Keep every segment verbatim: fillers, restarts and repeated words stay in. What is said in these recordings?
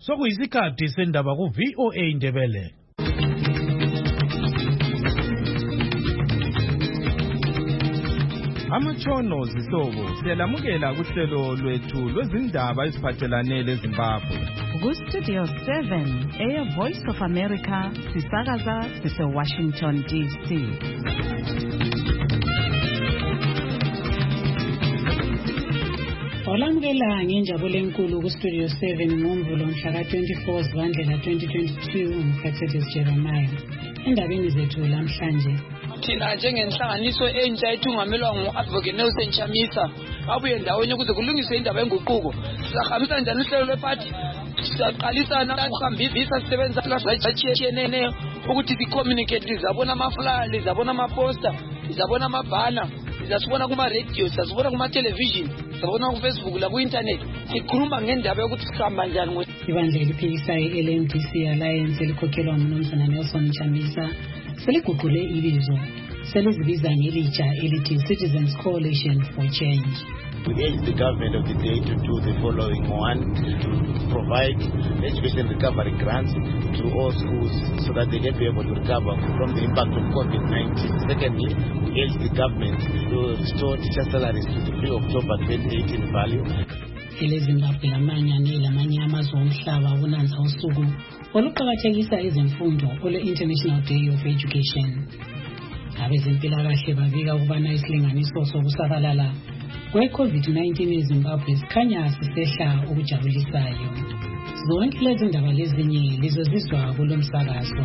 sokuyisikhathi sendaba ku V O A Indebele. Amatshono zihlobo siyalamukela kuhlelo lwethu lwezindaba eziphathelane leZimbabwe. Ku Studio seven, Air Voice of America, sisakaza sise Washington D C. Olamukela ngenjabulo enkulu ku Studio seven ngoMvulo mhla ka twenty-four Zibandlela twenty twenty-two uMfethethi Jeremiah. Endabeni zethu namhlanje thina njengenhlanganiso entsha ethungamelwa ngu-Advocate Nelson Chamisa abuye ndawonye ukuze kulungiswe indaba yenguquko. Sizahambisa njani uhlelo lwephathi? Sizaqalisana ukuhambisa sisebenza lazatshiyeneyo ukuthi si-communicate, lizabona amaflyer, lizabona amaposter, lizabona amabhana, lizasibona kuma-radio, sizasibona kuma-television, sizabona ku-Facebook laku-internet. Sikhuluma ngendaba yokuthi sihamba njani. Ibandla eliphikisayo i-L M D C Alliance elikhokhelwa nguMnumzana Nelson Chamisa seliguqule ibizo, selizibiza ngelitsha elithi Citizens Coalition for Change. We urge the government of the day to do the following. One, to provide education recovery grants to all schools so that they can be able to recover from the impact of COVID nineteen. Secondly, we urge the government to restore teacher salaries to the pre-October twenty eighteen value. EleZimbabwe lamanye nelamanye amazwe omhlaba unanza usuku oluqakathekisa izimfundo ole-International Day of Education. Abezempilakahle babika ukubana isilinganiso sokusabalala kwe-COVID nineteen eZimbabwe sikhanya sisehla okujabulisayo. Zonke lezi ndaba lezinye lizozizwa kulo msakazo.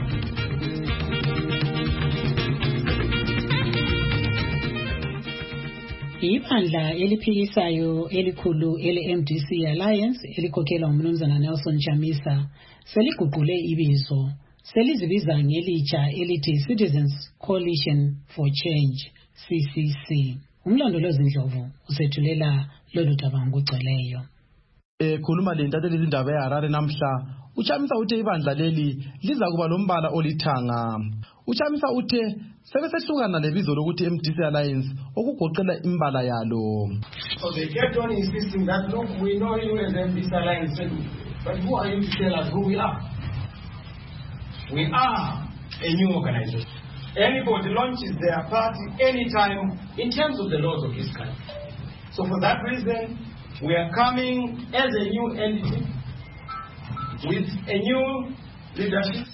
Ibandla eliphikisayo elikhulu ele M D C Alliance elikhokhelwa nguMnumzana Nelson Chamisa seliguqule ibizo, selizibiza ngelitsha elithi Citizens Coalition for Change C C C. Umlondolozi Ndlovu usethulela lolu daba ngokugcweleyo. Ekhuluma lentatheli izindaba eHarare namhla, uChamisa uthe ibandla leli liza kuba lombala olithanga. uChamisa uthe sebesehlukana lebizo lokuthi M D C Alliance okugoqela imbala yalo. So they kept on insisting that look, we know you as M D C Alliance, but who are you to tell us who we are? We are a new organization. Anybody launches their party anytime in terms of the laws of this country. So for that reason, we are coming as a new entity with a new leadership,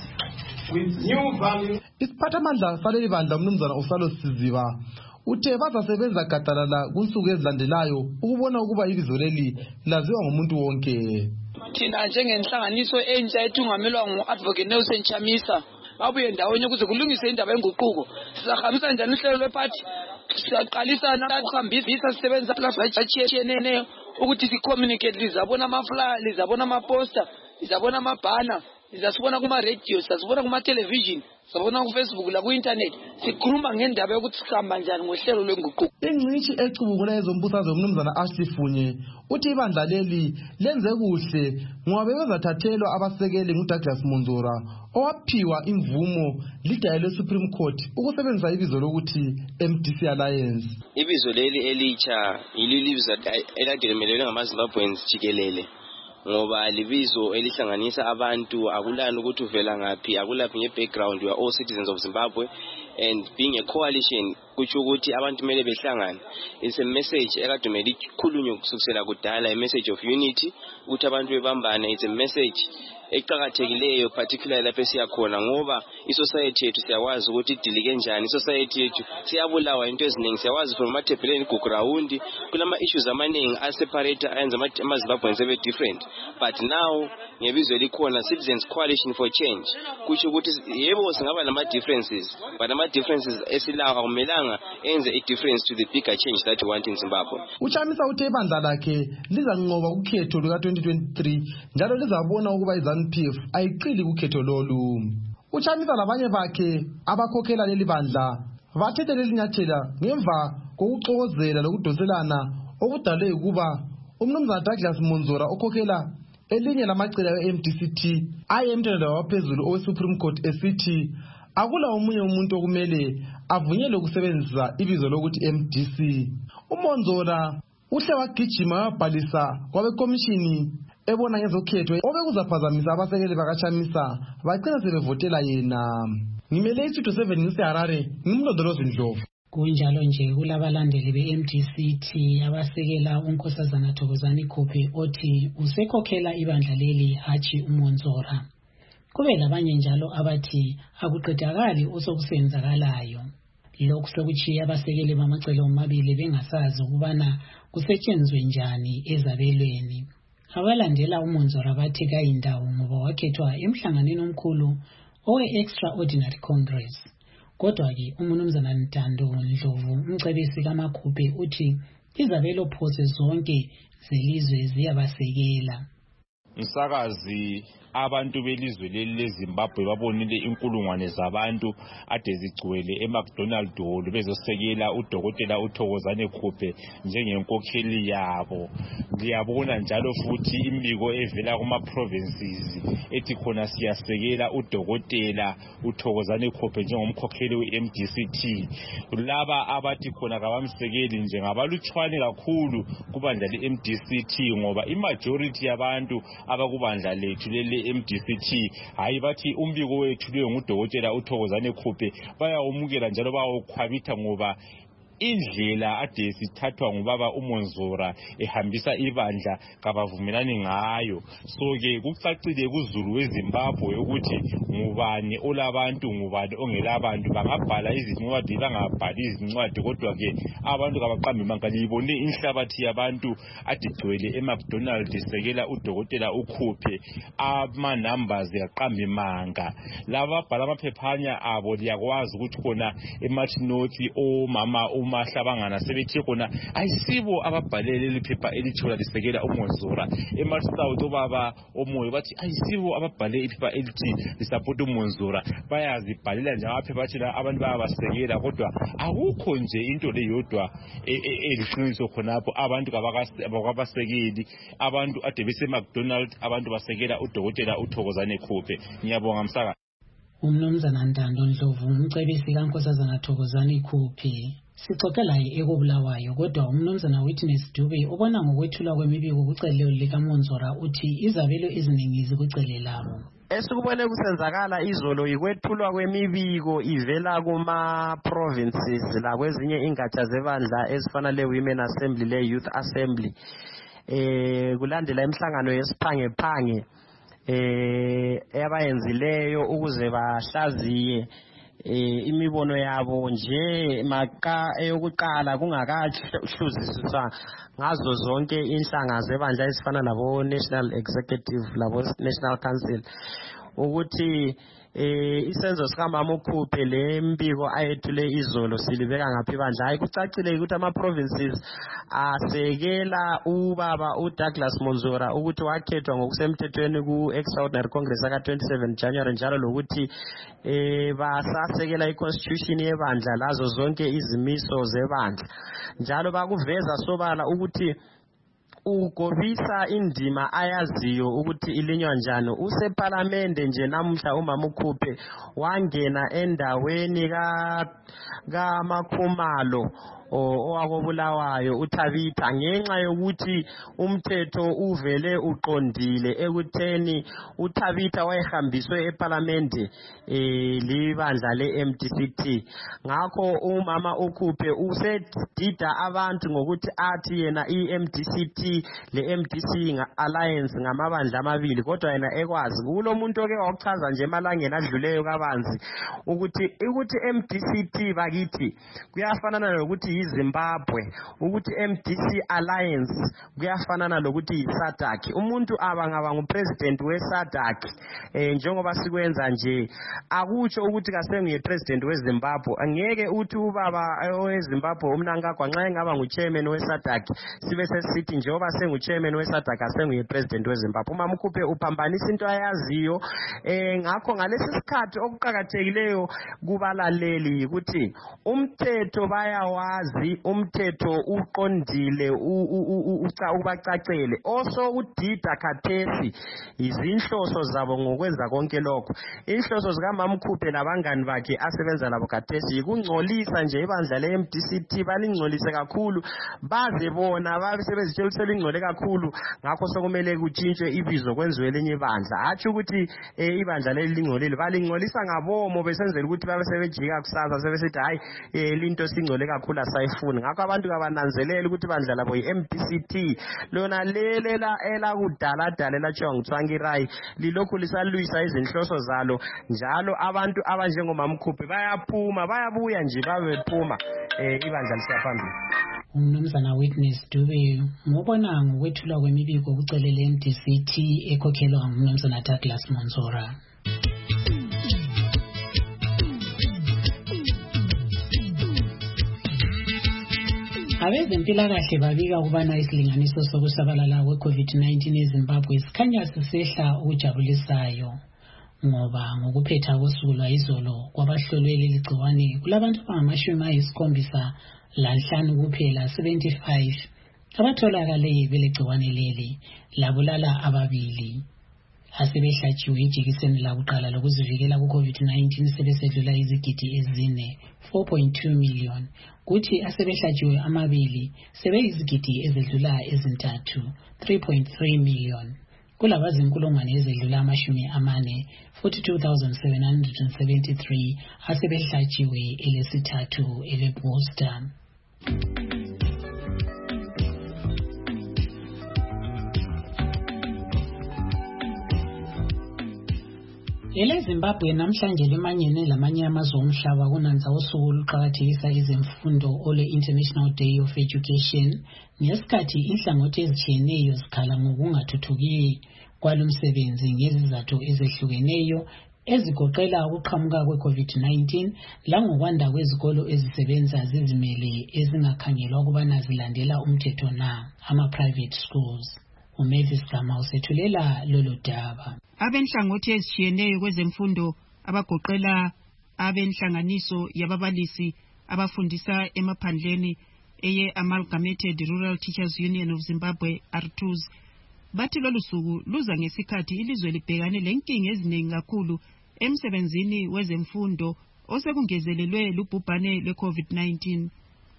with new values. Isiphathamandla saleli bandla uMnumzana Usalo Siziba uthe bazasebenza gadalala kunsuku ezilandelayo ukubona ukuba ibizo leli laziwa ngumuntu wonke. Thina njengenhlanganiso entsha ethungamelwa ngu-Advocate Nelson Chamisa babuye ndawonye ukuze kulungiswe indaba yenguquko. Sizahambisa njani uhlelo lwephathi? Sizaqalisana ukuhambisa sisebenza lazatshiyeneyo ukuthi si-communicate, lizabona amaflyer, lizabona amaposter, lizabona amabhana, lizasibona kuma-radio, sizasibona kuma-television, sizabona ku-Facebook laku-internet. Sikhuluma ngendaba yokuthi sihamba njani ngohlelo lwenguquko. Ingcitshi ecubungula ezombusazwe uMnumzana Ashley Funye uthi ibandla leli lenze kuhle ngoba bezathathelwa abasekeli nguDouglas Munzora owaphiwa imvumo lidaya leSupreme Court ukusebenzisa ibizo lokuthi M D C Alliance. Ibizo leli elitsha yililibizo elademelelwe ngamaZimbabweans jikelele ngoba libizo elihlanganisa abantu, akulani ukuthi uvela ngaphi, akulaphi ngebackground, we are all citizens of Zimbabwe, and being a coalition kutsho ukuthi abantu kumele behlangane. It's a message ekadumele ikhulunywe kusukela kudala, a message of unity ukuthi abantu bebambane. It's a message eqhakathekileyo particularly lapho siyakhona ngoba isociety yethu siyawazi ukuthi idilike njani. Isociety yethu siyabulawa into eziningi, siyawazi from amathebheleni kuground kulama issues amaningi aseparate ayenza amaZimbabweans ebe different, but now ngebizo elikhona Citizens Coalition for Change kutsho ukuthi yebo singaba nama differences, but ama differences esilawo akumelanga enze a difference to the bigger change that we want in Zimbabwe. uChamisa uthe ibandla lakhe lizanqoba ukhetho luka twenty twenty-three njalo lizabona ukuba iZANU P F ayiqili kukhetho lolu. uChamisa labanye bakhe abakhokhela leli bandla bathethe leli nyathela ngemva kokuxokozela lokudoselana okudale ukuba uMnumzana Douglas Munzora okhokhela elinye lamacala e-M D C T ayemthela waphezulu oweSupreme Court esithi akula omunye umuntu okumele avunyelwe ukusebenzisa ibizo lokuthi M D C. uMonzora uhle wagijima wabhalisa kwabekomishini ebona ngezokhetho obekuzaphazamisa abasekeli bakaChamisa bagcina sebevotela yena. Ngimele isitho seven ngiseHarare, ngimlondolozi Ndlovu. Kunjalo nje kulabalandeli be-M D C T abasekela uNkosazana Thokozani Khuphe othi usekhokhela ibandla leli hatshi uMonzora. Kube labanye njalo abathi akuqedakali osokusenzakalayo. Lokhu sekuchiya abasekeli bamacele omabili bengasazi ukubana kusetshenzwe njani ezabelweni. Abalandela uMonzora bathi kayindawo ngoba wakhethwa emhlanganweni omkhulu owe-Extraordinary Congress. Kodwa ke uMnumzana Ntando Ndlovu umcebisi kaMakhuphe uthi izabelo phose zonke zelizwe ziyabasekela. Msakazi abantu belizwe leli leZimbabwe babonile inkulungwane zabantu ade zigcwele eMcDonald Hall bezosekela udokotela uThokozani Khuphe njengenkokheli yabo. Ngiyabona njalo futhi imbiko evela kuma provinces ethi khona siyasekela udokotela uThokozani Khuphe njengomkhokheli we-M D C T. Laba abathi khona kabamsekeli njengabalutshwane kakhulu kubandla le-M D C T ngoba imajority yabantu abakubandla lethu leli M D C T hayi bathi umbiko wethu leyo ngudokotela uThokozani Khuphe bayawumukela njalo bayawukhwabitha ngoba indlela ade sithathwa ngubaba uMonzora ehambisa ibandla kabavumelani ngayo. So ke kucacile kuzulu weZimbabwe ukuthi ngubani olabantu ngubani ongelabantu, bangabhala izincwadi bangabhali izincwadi kodwa ke abantu kabaqambi mangalibone inhlabathi yabantu adigcwele eMcDonald sekela udokotela uKhuphe ama numbers yaqambi manga. Laba bhala amaphephanya abo liyakwazi ukuthi khona eMartinoti omama mahlabangana sebethi khona ayisibo ababhalele liphepha elithola lisekela uMonzora. eMarsouth obaba omoyo bathi ayisibo ababhale iphepha elithi lisupport uMonzora, bayazibhalela nje amaphepha athi abantu bayabasekela kodwa akukho nje into leyodwa eliqiniso khonapho. Abantu kabasekeli abantu ade bese McDonald, abantu basekela udokotela uThokozani Khuphe. Ngiyabonga Msaka. Umnumzana Ntando Ndlovu umcebisi kaNkosazana Thokozani Khuphe. Sixoxela ekobulawayo kodwa umnumzana Witness Dube ubona ngokwethula kwemibiko kucelelo likaMonzora uthi izabelo eziningi zikucele labo. Esikubone kusenzakala izolo yikwethulwa kwemibiko ivela kuma provinces la kwezinye ingatsha zebandla ezifana le Women Assembly le Youth Assembly. Eh kulandela imihlangano yesiphange phange eh abayenzileyo ukuze bahlaziye eh imibono yabo nje maka eyokuqala kungakahluziswa ngazo zonke inhlanga zebandla ezifana labo National Executive labo National Council ukuthi eh isenzo sikamama uKhuphe le mbiko ayethule izolo silibeka ngaphi bandla. Hayi kucacile ukuthi ama provinces asekela ubaba uDouglas Monzora ukuthi wakhethwa ngokusemthethweni ku Extraordinary Congress aka twenty-seven January njalo lokuthi eh basasekela iconstitution yebandla lazo zonke izimiso zebandla njalo bakuveza sobala ukuthi ugobisa indima ayaziyo ukuthi ilinywa njani. Useparlamente nje namhla umama uKhuphe wangena endaweni ka kaMakhumalo owakobulawayo uThabitha ngenxa yokuthi umthetho uvele uqondile ekutheni uThabitha wayehambiswe eParliamente eh libandla leM D C T. Ngakho umama uKhuphe usedida abantu ngokuthi athi yena iM D C T leM D C Alliance ngamabandla amabili kodwa yena ekwazi kulo muntu oke wachaza nje emalangeni adluleyo kabanzi ukuthi ukuthi M D C T bakithi kuyafanana nokuthi iZimbabwe, ukuthi M D C Alliance kuyafanana lokuthi yiSADC. Umuntu abangaba ngupresident weSADC eh njengoba sikwenza nje akutsho ukuthi kasenguye president weZimbabwe. Angeke uthi ubaba weZimbabwe umnankagwa nxa engaba nguchairman weSADC sibe sesithi njengoba senguchairman weSADC asenguye president weZimbabwe. Umama uKhuphe uphambanisa into ayaziyo eh ngakho ngalesi sikhathi okuqhakathekileyo kubalaleli ukuthi umthetho bayawazi bazi umthetho uqondile ubacacele oso udida khathesi izinhloso zabo ngokwenza konke lokho. Inhloso zikaMamkhuphe nabangani bakhe asebenza labo khathesi ikungcolisa nje ibandla le-M D C T, balingcolise kakhulu baze bona babesebenzisela selingcole kakhulu, ngakho sokumele kutshintshwe ibizo kwenziwe elinye ibandla. Hathi ukuthi ibandla leli lingcolile, balingcolisa ngabomo besenzela ukuthi babe sebejika kusasa sebesithi hayi linto singcole kakhulu asayifuni. Ngakho abantu kabananzelela ukuthi ibandla labo yi-M D C T lona lele la elakudala dala latshiwa nguTsvangirai lilokhu lisalwisa izinhloso zalo njalo abantu abanjengomamkhuphe bayaphuma bayabuya nje babe bephuma ibandla lisiyaphambili. Umnumzana Witness Dube ngobona ngokwethulwa kwemibiko kucelele M D C T ekhokhelwa ngumnumzana Douglas Monzora. Abezempilakahle babika ukubana isilinganiso sokusabalala kwe-COVID nineteen eZimbabwe sikhanya sisehla okujabulisayo ngoba ngokuphetha kosuku lwayizolo kwabahlolwe leli gciwane kulabantu abangamashumi ayisikhombisa lanhlanu kuphela seventy-five abatholakale belegciwane leli labulala ababili. Asebehlatshiwe ijekiseni lakuqala lokuzivikela ku-COVID nineteen sebesedlula izigidi ezine four point two million kuthi asebehlatshiwe amabili sebeyizigidi ezedlula ezintathu three point three million. Kulabazinkulungwane ezedlula amashumi amane forty-two thousand seven hundred seventy-three asebehlatshiwe elesithathu ele-booster. Ele Zimbabwe namhlanje lemanyene lamanye amazwe omhlaba kunanza usuku luqakathekisa izemfundo ole International Day of Education ngesikhathi inhlangothi ezitshiyeneyo zikhala ngokungathuthuki kwalomsebenzi ngezizathu ezehlukeneyo ezigoqela ukuqhamuka kwe-COVID nineteen langokwanda kwezikolo ezisebenza zizimele ezingakhangelwa ukubana zilandela umthetho na ama-private schools. uMavis Gama usethulela lolu daba. Abenhlangothi ezitshiyeneyo kwezemfundo abagoqela abenhlanganiso yababalisi abafundisa emaphandleni eye Amalgamated Rural Teachers Union of Zimbabwe R T U Z bathi lolu suku luza ngesikhathi ilizwe libhekane lenkinga eziningi kakhulu emsebenzini wezemfundo osekungezelelwe lubhubhane lwe-COVID nineteen.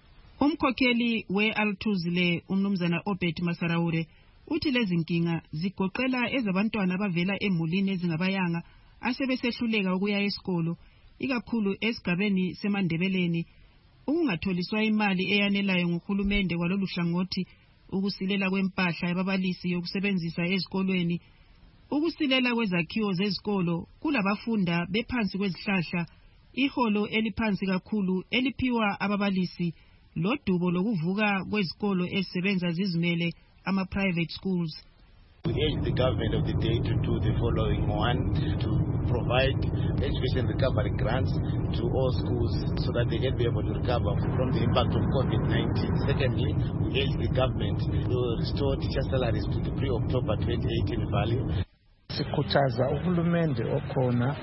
Umkhokheli we-R T U Z le umnumzana Obed Masaraure uthi lezi nkinga zigoqela ezabantwana abavela emulini ezingabayanga asebesehluleka ukuya esikolo ikakhulu esigabeni semandebeleni, ukungatholiswa imali eyanelayo ngohulumende kwalolu hlangothi, ukusilela kwempahla yababalisi yokusebenzisa ezikolweni, ukusilela kwezakhiwo zezikolo kulabafunda bephansi kwezihlahla, iholo eliphansi kakhulu eliphiwa ababalisi, lodubo lokuvuka kwezikolo ezisebenza zizimele ama-private schools. We urge the government of the day to do the following. One, to provide education recovery grants to all schools so that they can be able to recover from the impact of COVID nineteen. Secondly, we urge the government to restore teacher salaries to the pre-October twenty eighteen value. Sikhuthaza uhulumende okhona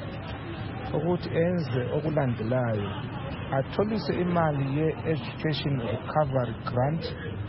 ukuthi enze okulandelayo, atholise imali ye-education recovery grant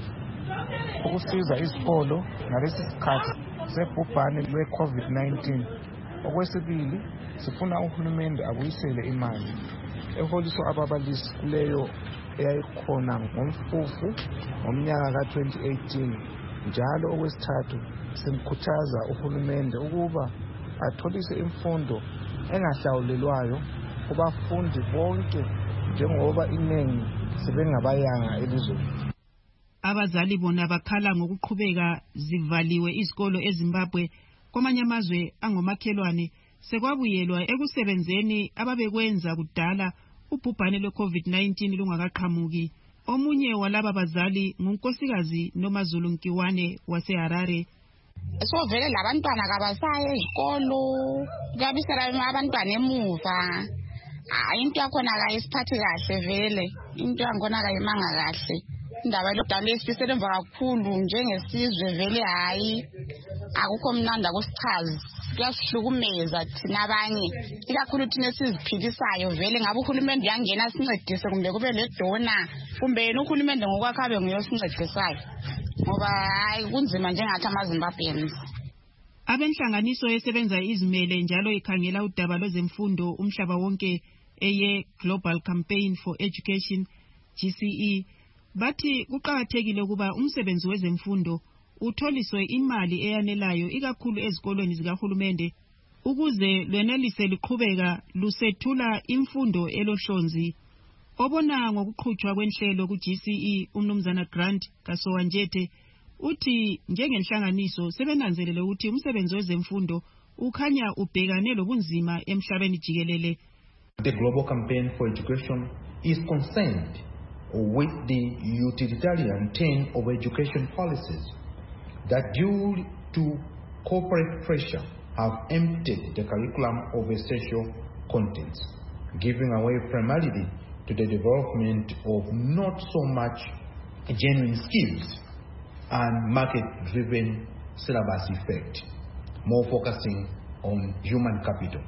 ukusiza izikolo ngalesi sikhathi sebhubhane lwe-COVID nineteen. Okwesibili, sifuna uhulumende abuyisele imali eholiswa ababalisi kuleyo eyayikhona ngomfufu ngomnyaka ka twenty eighteen. Njalo okwesithathu, simkhuthaza uhulumende ukuba atholise imfundo engahlawulelwayo kubafundi bonke njengoba iningi sebengabayanga elizweni. Abazali bona bakhala ngokuqhubeka zivaliwe izikolo eZimbabwe kwamanye amazwe angomakhelwane sekwabuyelwa ekusebenzeni ababekwenza kudala ubhubhane lwe-COVID nineteen lungakaqhamuki. Omunye walaba bazali ngunkosikazi Nomazulu Nkiwane waseHarare. So vele labantwana kabasaye ezikolo kabisela abantwana emuva. Ah, into yakhona kayisiphathi kahle vele, into yakhona kayimanga kahle. Indaba lokudala isisebenza kakhulu njengesizwe vele hayi akukho mnandi akusichazi kuyasihlukumeza thina abanye ikakhulu thina esiziphilisayo vele ngabe uhulumende uyangena sincedise kumbe kube le dona kumbe yena uhulumende ngokwakhe abe nguyosincedisayo ngoba hayi kunzima njengathi amaZimbabweans. Abenhlanganiso esebenza izimele njalo ikhangela udaba lwezemfundo umhlaba wonke eye Global Campaign for Education G C E bathi kuqakathekile ukuba umsebenzi wezemfundo utholiswe imali eyanelayo ikakhulu ezikolweni zikahulumende ukuze lwenelise liqhubeka lusethula imfundo elohlonzi. Obona ngokuqhutshwa kwenhlelo ku G C E umnumzana Grant Kasowanjete uthi njengenhlanganiso sebenanzelele ukuthi umsebenzi wezemfundo ukhanya ubhekane lobunzima emhlabeni jikelele. The Global Campaign for Education is concerned with the utilitarian turn of education policies that due to corporate pressure have emptied the curriculum of essential contents, giving away primarily to the development of not so much genuine skills and market-driven syllabus effect, more focusing on human capital.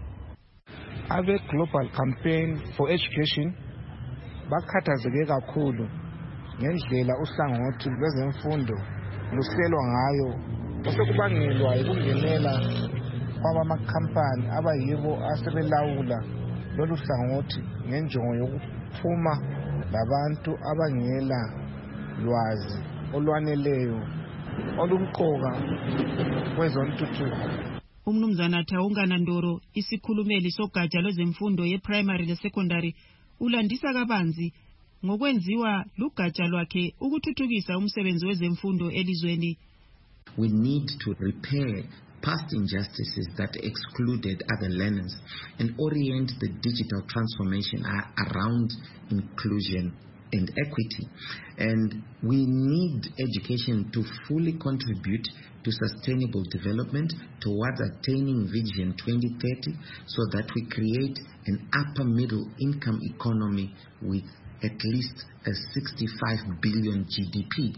Abe Global Campaign for Education bakhathazeke kakhulu ngendlela uhlangothi lwezemfundo luselwa ngayo osekubangelwa ukungenela kwabamakhampani abayibo asebelawula lolu hlangothi ngenjongo yokuphuma labantu abangela lwazi olwaneleyo olumqoka kwezontuthuko. Umnumzana Thawungana Ndoro isikhulumeli sogatsha lwezemfundo ye-primary le-secondary ulandisa kabanzi ngokwenziwa lugatsha lwakhe ukuthuthukisa umsebenzi wezemfundo elizweni. We need to repair past injustices that excluded other learners and orient the digital transformation around inclusion and equity. And we need education to fully contribute to sustainable development towards attaining Vision twenty thirty so that we create an upper middle income economy with at least a sixty-five billion G D P.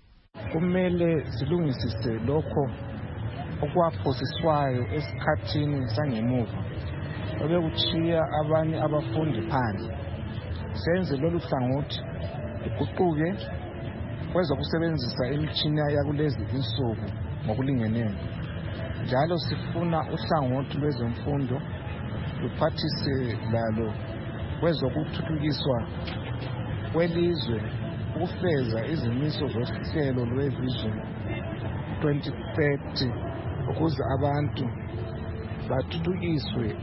Kumele silungisise lokho okwaphosiswayo esikhathini sangemuva obekuchiya abanye abafundi phandle. Senze lolu hlangothi iguquke kwezokusebenzisa imitshina yakulezi insuku ngokulingeneyo. Njalo sifuna uhlangothi lwezemfundo luphathise lalo kwezokuthuthukiswa kwelizwe ukufeza izimiso zohlelo lwevision twenty thirty ukuze abantu bathuthukiswe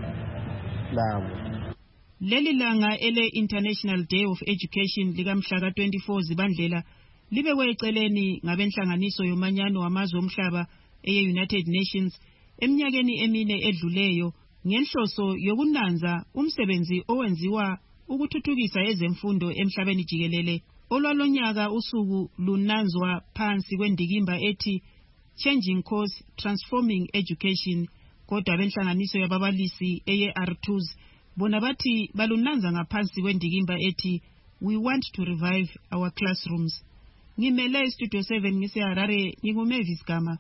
labo. Leli langa ele International Day of Education likamhla ka twenty-four Zibandlela libekwe eceleni ngabenhlanganiso yomanyano wamazwe omhlaba eye United Nations eminyakeni emine edluleyo ngenhloso yokunanza umsebenzi owenziwa ukuthuthukisa ezemfundo emhlabeni jikelele. Olwalonyaka usuku lunanzwa phansi kwendikimba ethi Changing Course Transforming Education kodwa abenhlanganiso yababalisi eye R twos bona bathi balunanza ngaphansi kwendikimba ethi We want to revive our classrooms. Ngimele Studio seven ngise Harare ngikuMavis Gama.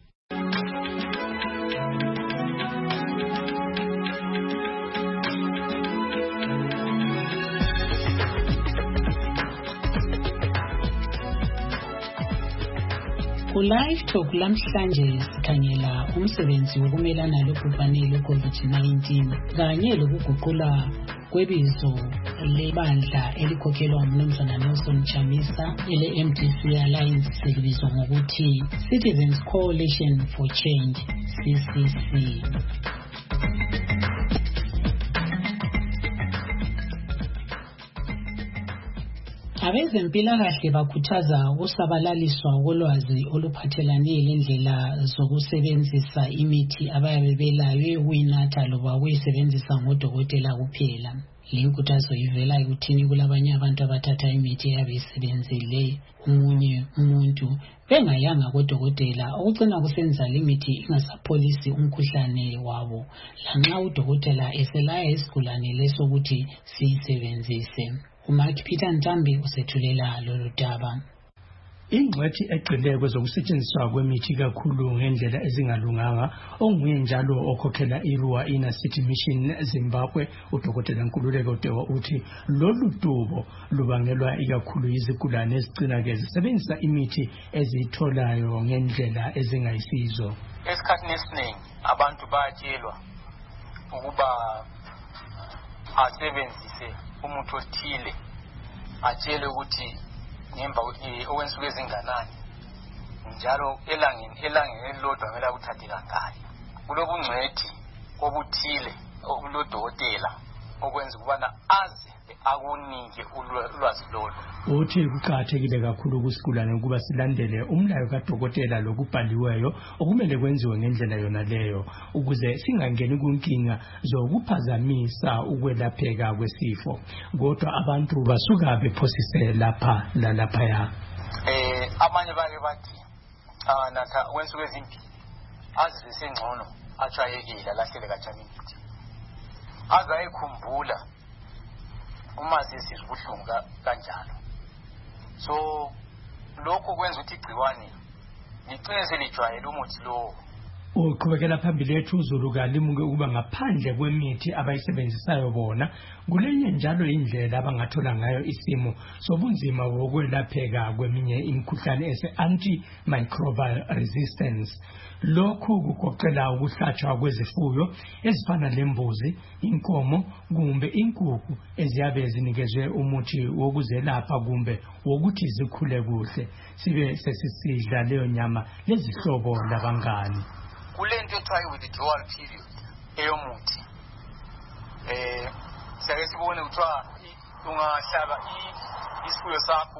Ku-Live Talk lamhlanje sikhangela umsebenzi wokumelana lobhubhane lwe-COVID nineteen kanye lokuguqula kwebizo lebandla elikhokhelwa umnumzana Nelson Chamisa ele-M D C Alliance selibizwa ngokuthi Citizens Coalition for Change C C C. Abezempilakahle bakhuthaza ukusabalaliswa kolwazi oluphathelane lendlela zokusebenzisa imithi abayabe belayo ukuyinatha loba ukuyisebenzisa ngodokotela kuphela. Le nkuthazo ivela ekuthini kulabanye abantu abathatha imithi eyabe isebenzele umunye umuntu bengayanga kodokotela okugcina kusenza limithi ingasapholisi umkhuhlane wabo lanxa udokotela eselaya isigulane leso ukuthi siyisebenzise. Umark Peter Ntambi usethulela lolu daba. ingcwethi egxile kwezokusetshenziswa kwemithi kakhulu ngendlela ezingalunganga onguye njalo okhokhela iRua Inner City Mission Zimbabwe uDokotela Nkululeko Dewa uthi lolu dubo lubangelwa ikakhulu izigulane ezigcina ke zisebenzisa imithi ezitholayo ngendlela ezingayisizo. Esikhathini esiningi abantu bayatshelwa ukuba asebenzise umuthi othile, atshele ukuthi ngemva okwensuku ezinganani njalo elangeni elangeni elilodwa kumele uthathe kangaki. Kulobungcwethi obuthile okulodokotela okwenza ukubana aze akunike ulwazi lolo. Uthi kuqakathekile kakhulu kusigulane ukuba silandele umlayo kadokotela lokubhaliweyo okumele kwenziwe ngendlela yona leyo ukuze singangeni kunkinga zokuphazamisa ukwelapheka kwesifo. Kodwa abantu basuka bephosise lapha lalapha ya. Eh abanye bake bathi ah natha kwensuku ezimbili azizwe sengcono achayekile lahlele kancane imithi. Azayikhumbula uma sesizibuhlungu kanjalo. So lokho kwenza ukuthi igciwane licine selijwayele umuthi lo. Uqhubekela phambili ethu uZulu kalimuke ukuba ngaphandle kwemithi abayisebenzisayo bona kulenye njalo indlela abangathola ngayo isimo sobunzima wokwelapheka kweminye imikhuhlane ese antimicrobial resistance. Lokhu kugoqela ukuhlatshwa kwezifuyo ezifana lembuzi, inkomo kumbe inkukhu eziyabe zinikezwe umuthi wokuzelapha kumbe wokuthi zikhule kuhle sibe sesisidla leyo nyama lezihlobo labangani. Kulento ethiwa withdrawal period eyomuthi eh sake sibone kuthiwa ungahlaba isifuyo sakho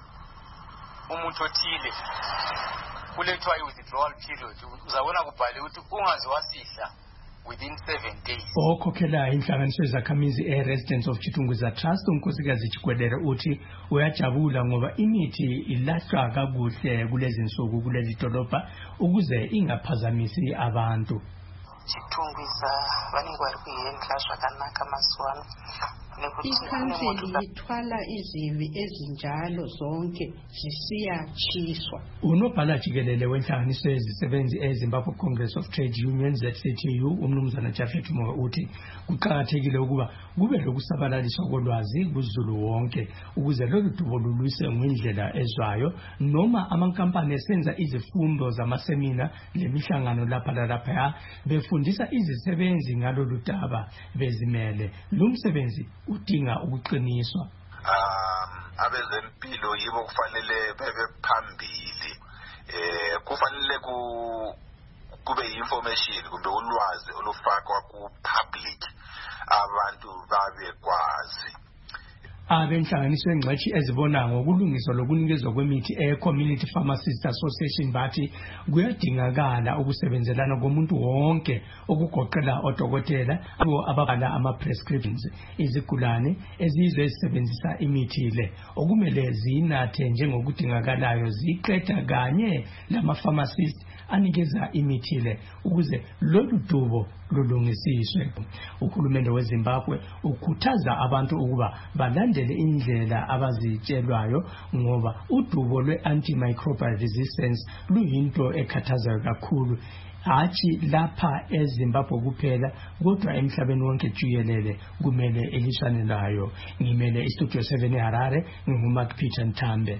umuthi othile kulethwa i-withdrawal period uzabona kubhale ukuthi ungaze wasidla within seven days. Okhokhela inhlanganiso yezakhamizi e-Residents of Chitungwiza Trust uNkosikazi Chikwedere uthi uyajabula ngoba imithi ilahlwa kakuhle kulezi nsuku kuleli dolobha ukuze ingaphazamisi abantu. Chitungwiza vanenge vari kuhendla zvakanaka mazuva ano. Ikhanseli ithwala izivi ezinjalo zonke zisiyatshiswa. Unobhala jikelele wenhlanganiso yezisebenzi eZimbabwe Congress of Trade Unions Z C T U umnumzana Jafet Moyo uthi kuqakathekile ukuba kube lokusabalaliswa kolwazi kuZulu wonke ukuze lolu dubo lulwise ngendlela ezwayo noma amankampani esenza izifundo zamasemina lemihlangano lapha lalapha befundisa izisebenzi ngalolu daba bezimele. Lo msebenzi udinga ukuqiniswa. Um abezempilo yibo kufanele bebe phambili eh kufanele ku kube information kumbe ulwazi olufakwa ku public abantu babe kwazi. Abenhlanganiso engcwethi ezibona ngokulungiswa lokunikezwa kwemithi e-Community Pharmacists Association bathi kuyadingakala ukusebenzelana komuntu wonke okugoqela odokotela abo ababhala ama-prescriptions izigulane ezizwe zisebenzisa imithi le okumele zinathe njengokudingakalayo ziqeda kanye lama-pharmacists anikeza imithi le ukuze lolu dubo lulungisiswe. Uhulumende weZimbabwe ukhuthaza abantu ukuba balandele indlela abazitshelwayo ngoba udubo lwe-antimicrobial resistance luyinto ekhathazayo kakhulu hathi lapha eZimbabwe kuphela kodwa emhlabeni wonke jikelele kumele elishane layo. Ngimele iStudio seven eHarare nginguMark Peter Nthambe.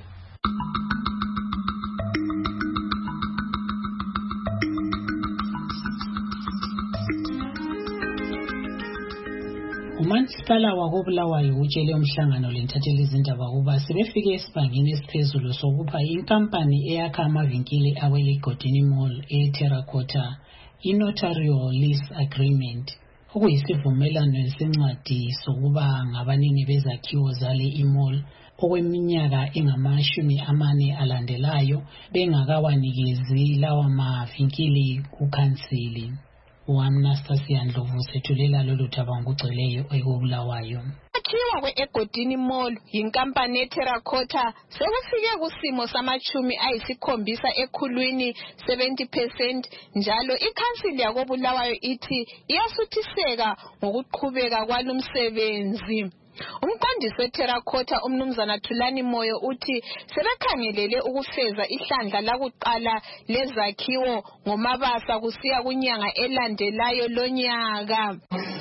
Umasipala wakobulawayo utshele umhlangano lentatheli izindaba ukuba sebefike esibangeni esiphezulu sokupha inkampani eyakha amavinkili aweligodini mall eTerracotta i-notarial lease agreement okuyisivumelano esincwadi sokuba ngabanini bezakhiwo zale imall okweminyaka engamashumi amane alandelayo bengakawanikezi lawa mavinkili kukhansili. uAnastasia Ndlovu sethulela lolu thaba ngokugcweleyo ekobulawayo. Akhiwa kwe-Egodini Mall yinkampani yeTerracotta sekufike kusimo samachumi ayisikhombisa ekhulwini seventy percent njalo ikhansili yakobulawayo ithi iyasuthiseka ngokuqhubeka kwalomsebenzi. Umqondisi weTerracotta umnumzana Thulani Moyo uthi sebekhangelele ukufeza ihlandla lakuqala lezakhiwo ngomabasa kusiya kunyanga elandelayo lonyaka.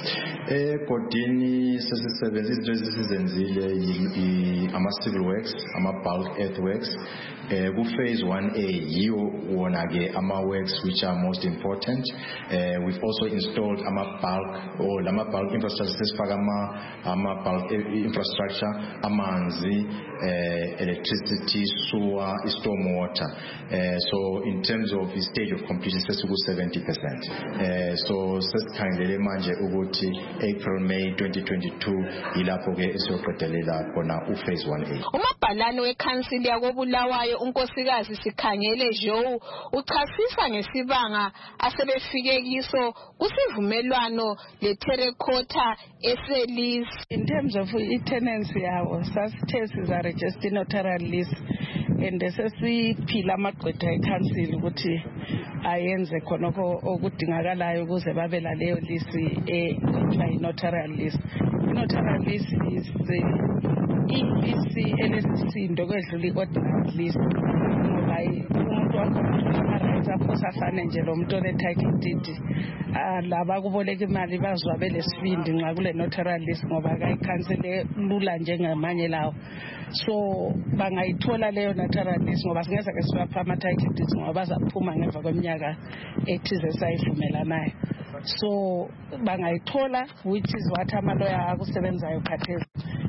Egodini sesisebenza izinto ezisizenzile ama-civil works, ama-bulk earthworks. Uh, ku phase one A, yiwo wona ke ama-works which are most important. Uh, we've also installed ama-bulk or lama-bulk infrastructure, sesifaka ama-bulk infrastructure, amanzi, uh, electricity, sewer, storm water. Uh, so in terms of the stage of completion, sesiku seventy percent. Uh, so sesikhangelele manje ukuthi April May twenty twenty-two ilapho ke esiyoqedelela khona u-phase one A. Umabhalane weCouncil yakoBulawayo unkosikazi Sikhangele Joe uchasisa ngesibanga asebefike kiso kusivumelwano leTerracotta eselis. In terms of tenancy yawo sasithe siza register notarial lease and sesiphila amagqwetha eCouncil ukuthi ayenze khonoko okudingakalayo ukuze babe la leyo lease e notarial lease. Notarial lease is the lease elesisindo kwedlula i-ordinary lease ngoba umuntu wakho akho safane nje lo muntu ole-title deed laba kuboleka imali bazwa belesibindi nxa kule notarial lease ngoba kayikhansele lula njengamanye lawo. So bangayithola leyo notarial lease ngoba singeza ke sibapha ama-title deeds ngoba bazaphuma ngemva kweminyaka ethize sayivumelanayo. So bangayithola, which is what amaloya akusebenzayo khathesi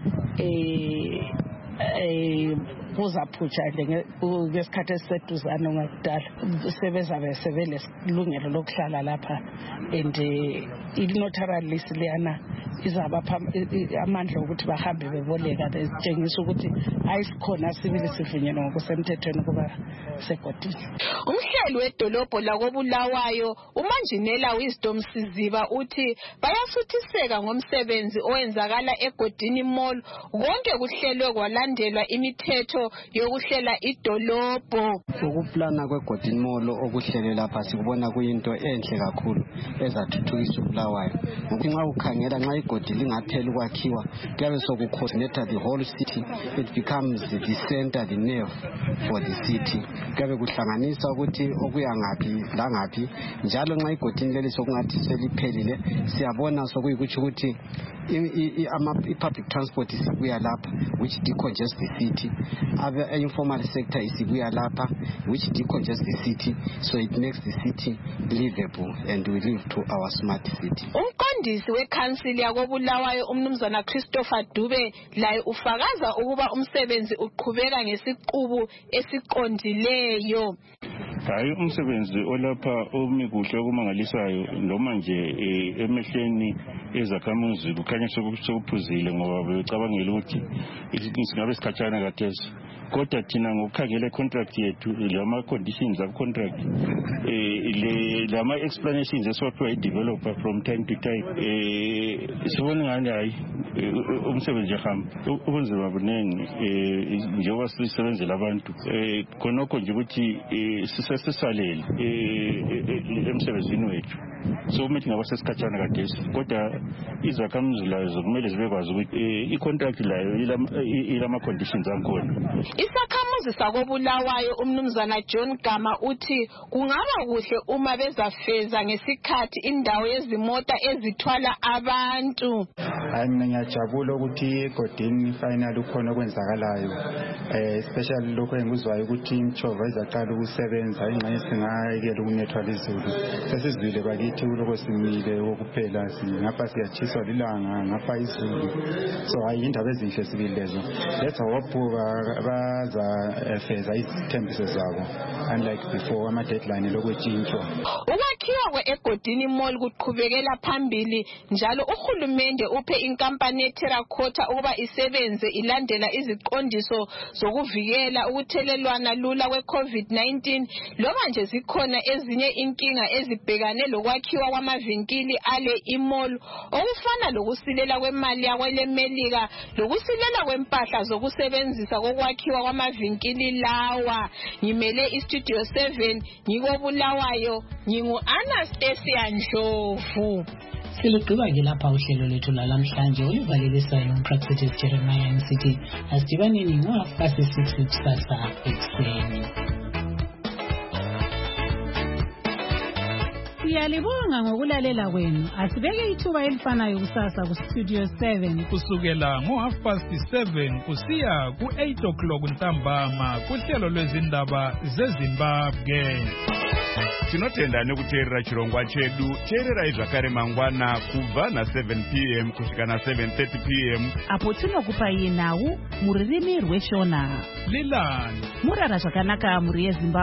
eh eh kuzaphutsha nje ngesikhathi esiseduzane ngakudala sebezabe sebelesilungelo lokuhlala lapha and i-notarial lease leyana izabapha amandla ukuthi bahambe beboleka bezitshengisa ukuthi ayisikhona sibili sivunyelwe ngokusemthethweni kuba segodini. Umhleli wedolobho lakoBulawayo uManjinela Wisdom Siziba uthi bayasuthiseka ngomsebenzi owenzakala egodini mall konke kuhlelwe kwalandelwa imithetho yokuhlela idolobho. Ukuplana kwegodini mall okuhlele lapha sikubona kuyinto enhle kakhulu ezathuthukisa uBulawayo. Ngokuthi nxa ukhangela nxa igodi lingapheli ukwakhiwa kuyabe sokucoordinate the whole city, it becomes the center, the nerve for the city. Kuyabe kuhlanganisa ukuthi okuya ngaphi la ngaphi njalo nxa igodini leli sokungathi seliphelile siyabona sokuyikuthi ukuthi i-public transport isibuya lapha which decongest the city, other informal sector isibuya lapha which decongest the city, so it makes the city livable and we live to our smart city. Umqondisi weCouncil yakoBulawayo umnumzana Christopher Dube laye ufakaza ukuba umsebenzi uqhubeka ngesiqubu esiqondileyo. Hayi umsebenzi olapha omi kuhle okumangalisayo noma nje emehleni ezakhamuzi kukhanya sokuphuzile ngoba becabangela ukuthi singabe sikhatshana kathesi. Kodwa thina ngokukhangela contract yethu lama conditions of contract eh lama explanations eswaphiwa i-developer from time to time eh sibona ngani hayi umsebenzi ehamba ubunzima buningi eh njengoba sisebenzela abantu eh khonokho nje ukuthi sisesisalele eh emsebenzini wethu. So umethi ngaba sesikhatshana kathesi kodwa izakhamuzi lazo kumele zibekwazi ukuthi i-contract layo ilama conditions akhona. Isakhamuzi sakoBulawayo umnumzana John Gama uthi kungaba kuhle uma bezafeza ngesikhathi indawo yezimota ezithwala abantu. Hayi mina ngiyajabula ukuthi egodini final ukhona okwenzakalayo, especially lokho engikuzwayo ukuthi imchova izaqala ukusebenza ingxenye singayekela ukunethwa lezulu. Sesizwile bakithi uloko simile ukuphela ngapha siyachiswa lilanga ngapha izulu, so hayi indaba ezinhle sibili lezo. Let's hope baza feza izithembiso zabo unlike before ama deadline lokwetshintshwa. Ukwakhiwa kwe-egodini mall kuqhubekela phambili njalo uhulumende uphe inkampani yeTerracotta ukuba isebenze ilandela iziqondiso zokuvikela ukuthelelwana lula kwe-COVID nineteen loba nje zikhona ezinye inkinga ezibhekane lokwakhiwa kwamavinkili ale imall okufana lokusilela kwemali yakwelemelika lokusilela kwempahla zokusebenzisa kokwakhiwa kwamavinkili lawa. Ngimele iStudio seven ngikoBulawayo ngingu Anastasia Ndlovu. Siligqiba ke lapha uhlelo lethu lalamhlanje olivalelisayo uMpraxedes Jeremiah Nsithi. Asidibaneni ngo-half past six kusasa ekuseni. Siyalibonga ngokulalela kwenu. Asibeke ithuba elifanayo kusasa ku Studio seven kusukela ngo half past seven kusiya ku eight o'clock ntambama kuhlelo lwezindaba zeZimbabwe. Tinotenda nekuteerera chirongwa chedu. Teererai zvakare mangwana kubva na seven p m kusvika na seven thirty p m apo tinokupai nhau mururimi rweshona. Lilani murara zvakanaka muri yeZimbabwe.